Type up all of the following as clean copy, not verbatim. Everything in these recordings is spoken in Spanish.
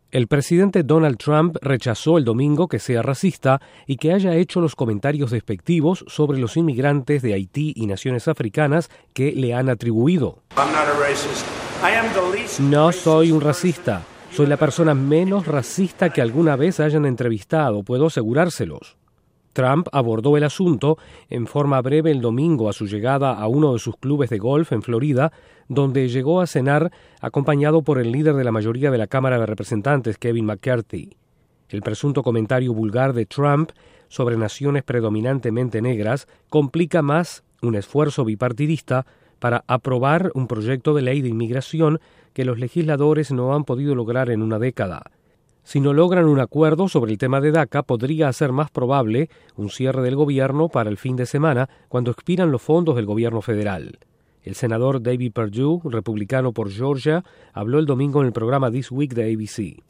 El presidente Donald Trump rechazó el domingo que sea racista y que haya hecho los comentarios despectivos sobre los inmigrantes de Haití y naciones africanas que le han atribuido. No soy un racista. Soy la persona menos racista que alguna vez hayan entrevistado, puedo asegurárselos. Trump abordó el asunto en forma breve el domingo a su llegada a uno de sus clubes de golf en Florida, donde llegó a cenar acompañado por el líder de la mayoría de la Cámara de Representantes, Kevin McCarthy. El presunto comentario vulgar de Trump sobre naciones predominantemente negras complica más un esfuerzo bipartidista para aprobar un proyecto de ley de inmigración que los legisladores no han podido lograr en una década. Si no logran un acuerdo sobre el tema de DACA, podría ser más probable un cierre del gobierno para el fin de semana, cuando expiran los fondos del gobierno federal. El senador David Perdue, republicano por Georgia, habló el domingo en el programa This Week de ABC.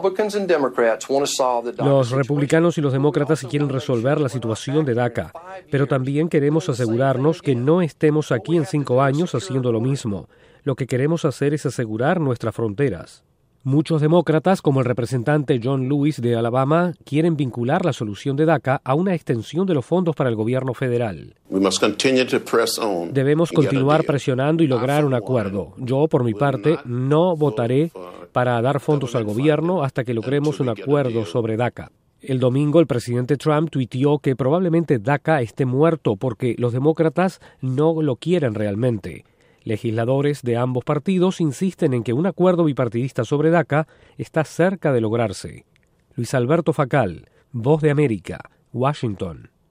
Los republicanos y los demócratas quieren resolver la situación de DACA, pero también queremos asegurarnos que no estemos aquí en 5 años haciendo lo mismo. Lo que queremos hacer es asegurar nuestras fronteras. Muchos demócratas, como el representante John Lewis de Alabama, quieren vincular la solución de DACA a una extensión de los fondos para el gobierno federal. Debemos continuar presionando y lograr un acuerdo. Yo, por mi parte, no votaré para dar fondos al gobierno hasta que logremos un acuerdo sobre DACA. El domingo, el presidente Trump tuiteó que probablemente DACA esté muerto porque los demócratas no lo quieren realmente. Legisladores de ambos partidos insisten en que un acuerdo bipartidista sobre DACA está cerca de lograrse. Luis Alberto Facal, Voz de América, Washington.